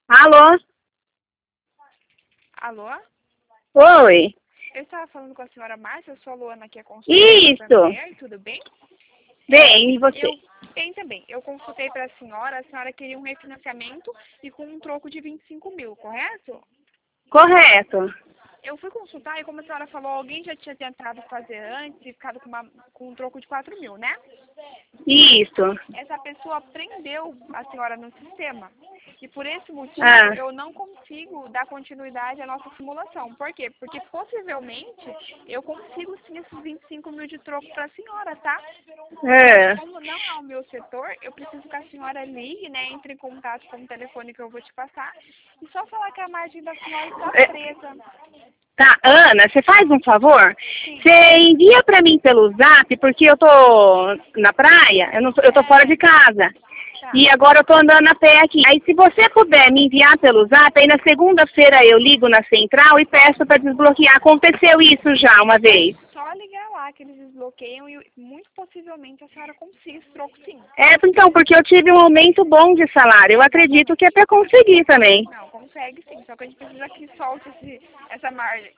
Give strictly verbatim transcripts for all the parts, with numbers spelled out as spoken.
Alô? Alô? Oi. Eu estava falando com a senhora Márcia, eu sou a Luana aqui, a consultora. Isso. Tudo bem? Bem, e você? Eu, bem também. Eu consultei para a senhora, a senhora queria um refinanciamento e com um troco de vinte e cinco mil, correto? Correto. Eu fui consultar e como a senhora falou, alguém já tinha tentado fazer antes e ficado com, uma, com um troco de quatro mil, né? Isso. Essa pessoa prendeu a senhora no sistema. E por esse motivo Ah. eu não consigo dar continuidade à nossa simulação. Por quê? Porque possivelmente eu consigo sim esses vinte e cinco mil de troco para a senhora, tá? É. Como não é o meu setor, eu preciso que a senhora ligue, né? Entre em contato com o telefone que eu vou te passar. E só falar que a margem da senhora está É. presa. Tá, Ana, você faz um favor? Sim. Você envia pra mim pelo zap, porque eu tô na praia, eu, não, tô- eu tô fora de casa. Tá. E agora eu tô andando a pé aqui. Aí se você puder me enviar pelo zap, aí na segunda-feira eu ligo na central e peço pra desbloquear. Aconteceu isso já uma vez. Só ligar lá que eles desbloqueiam e muito possivelmente a senhora consiga esse troco sim. É, então, porque eu tive um aumento bom de salário. Eu acredito que é pra conseguir também. Não, consegue sim, só que a gente precisa que solte esse, essa margem.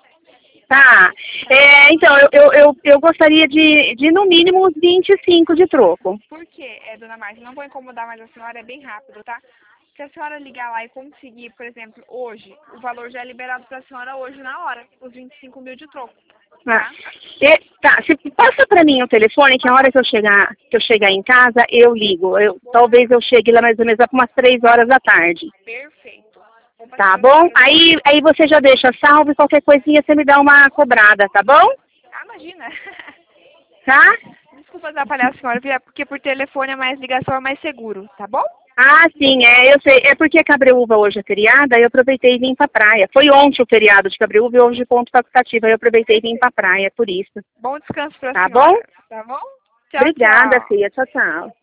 Tá. É, então, eu, eu, eu, eu gostaria de, de, no mínimo, uns vinte e cinco de troco. Por quê, é, dona Márcia? Não vou incomodar mais a senhora, é bem rápido, tá? Se a senhora ligar lá e conseguir, por exemplo, hoje, o valor já é liberado para a senhora hoje na hora, os vinte e cinco mil de troco. Ah, Tá? e, tá, se passa pra mim o telefone, que a hora que eu chegar, que eu chegar em casa, eu ligo. Eu, talvez eu chegue lá mais ou menos para umas três horas da tarde. Perfeito. Vou Tá passar bom? pra- Aí, aí você já deixa salvo e qualquer coisinha você me dá uma cobrada, tá bom? Ah, imagina. Tá? Desculpa atrapalhar a senhora, porque por telefone é mais ligação, é mais seguro, tá bom? Ah, sim, é, eu sei. É porque Cabreúva hoje é feriada, aí eu aproveitei e vim pra praia. Foi ontem o feriado de Cabreúva e hoje ponto facultativo, aí eu aproveitei e vim pra praia, por isso. Bom descanso pra Tá senhora, bom? tá bom? Tchau, Obrigada, tchau. filha. Tchau, tchau.